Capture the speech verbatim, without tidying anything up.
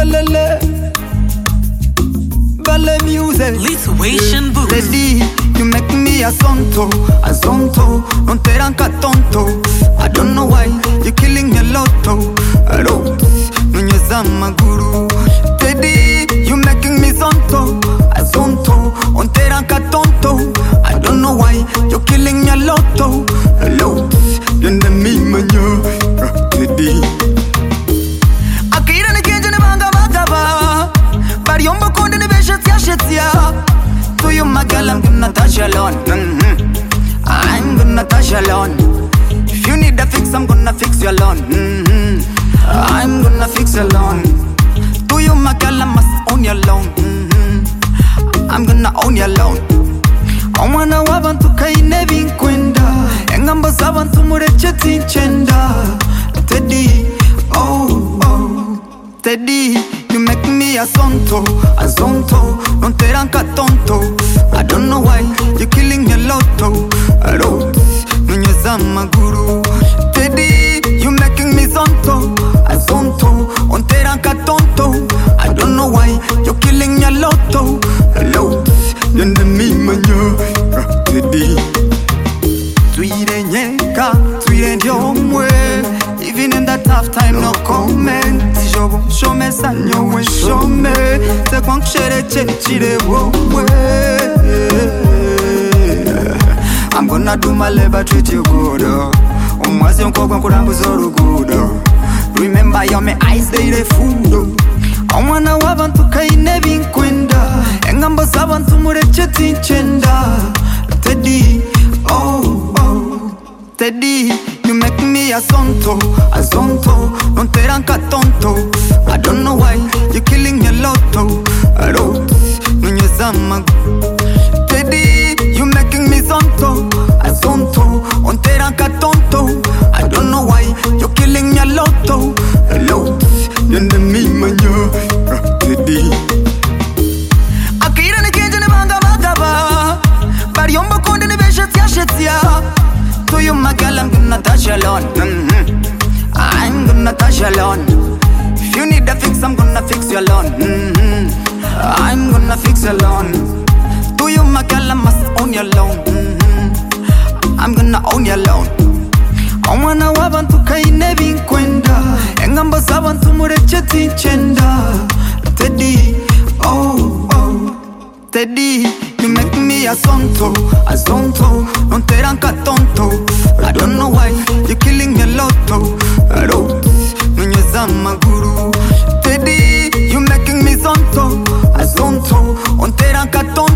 lelele. Ballet music. Lituation boots. Lady, you make me a zonto, a zonto. Non te ranca tonto. I don't know why you're killing me a lotto. I don't. Nunyezama guru. Teddy, you making me zonto, a zonto. Non te ranca tonto. I don't know why you're killing me a lotto. Hello, you're the me manyo. Teddy. Akira ne kenje ne banga magaba. Bari yombo konde ne besha tia shetia. To you my girl, I'm gonna touch alone. Mm-hmm. I'm gonna touch alone. If you need a fix, I'm gonna fix you alone. Mm-hmm. I'm gonna fix you alone. To you my girl, I must own you alone. Mm-hmm. I'm gonna own you alone. Omwana wabantu kaine vinkwenda. Engamba zabantu mureche tinchenda. Teddy, oh, oh, Teddy, you make me a zonto, a zonto. Non te ranca tonto. I don't know why you're killing me a lotto. I don't. Nunyezama guru. Teddy, you making me zonto, a zonto. Non te ranca tonto. I don't know why you're killing me a lotto. Hello, you're the me manyo. Teddy. Tuire nyeka, tuire ndiomwe. Even in that tough time, no comment. Show me sanyo we show me. Se kwank shere chechire wowe. I'm gonna do my labor, treat you good. Umwazi unkogwa nkurambu zoru good. Remember you're my eyes, they the food. Omwana wabantu kaine vinkwenda. Engamba zabantu mureche tinchenda. Teddy, oh, oh, Teddy, you make me a zonto, a zonto. Non te ranca tonto. I don't know why you're killing me a lotto. I don't. Nunyezama. Teddy, you making me zonto, a zonto. Non te ranca tonto. I don't know why you're killing me a lotto. Hello, you're the me manyo. Teddy. Akira ne kenje ne banga magaba. Bari yombo konde ne besha tia shetia. To you my girl, I'm gonna touch alone. Mm-hmm. I'm gonna touch alone. If you need a fix, I'm gonna fix you alone. Mm-hmm. I'm gonna fix you alone. To you my girl, I must own you alone. Mm-hmm. I'm gonna own you alone. Omwana wabantu kaine vinkwenda. Engamba zabantu mureche tinchenda. Teddy, oh, oh, Teddy, you make me a zonto, a zonto. Non te ranca tonto. I don't know why you're killing me a lotto. I don't. Nunyezama guru. Teddy, you making me zonto, a zonto. Non te ranca tonto.